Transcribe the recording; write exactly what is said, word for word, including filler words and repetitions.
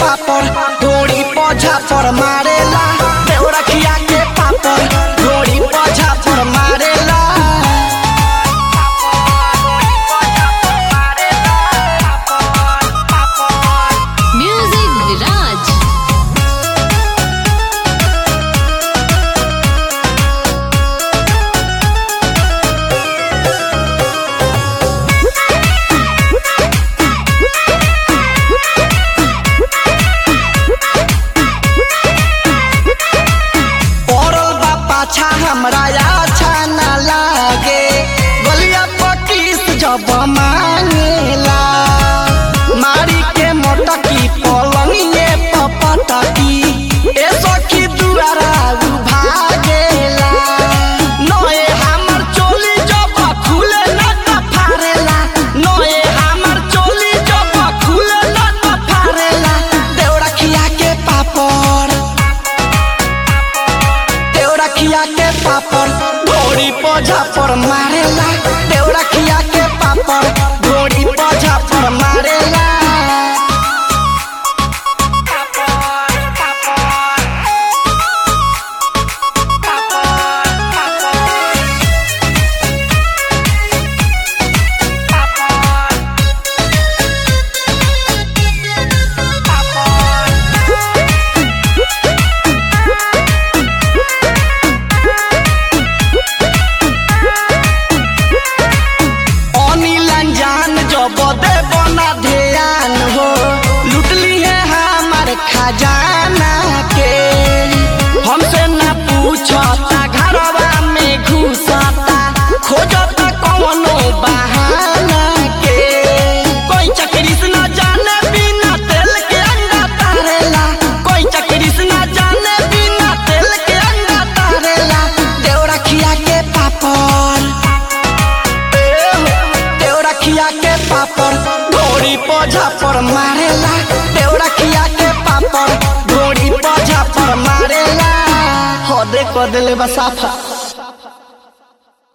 पापड़ घोड़ी पौधा पर मारेला देवरा खिया के पापड़ घोड़ी पौधा पर मारेला। म्यूजिक विराज। अच्छा हमरा अच्छा ना लागे गलिया पकीस जब मांगेला मारी के मोटकी पलंगिए पपटकी ए सखी दुआरा भागेला नए हमर चोली जब खुले ना त फारेला नए हमर चोली जब खुले ना त फारेला देवरा खिया के पापड़ खिया के पापड़ घोड़ी पौधा पर मारेला देवरा खिया के पापड़ घोड़ी पौधा पर मारेला। बदे बना ध्यान हो लुटली है हमारे खजाना के हमसे ना पूछता घरवा में घुसता खोजता कौनो बहाना के कोई चक्री से ना जाने बिना तेल के अंडा तारेला कोई चक्री से ना जाने बिना तेल के अंडा तारेला देवरा खिया के पापड़ खिया के पापड़ घोड़ी पौधा पर मारेला देवरा खिया के पापड़ घोड़ी पौधा पर मारेला हो दे को दिले बसाफा।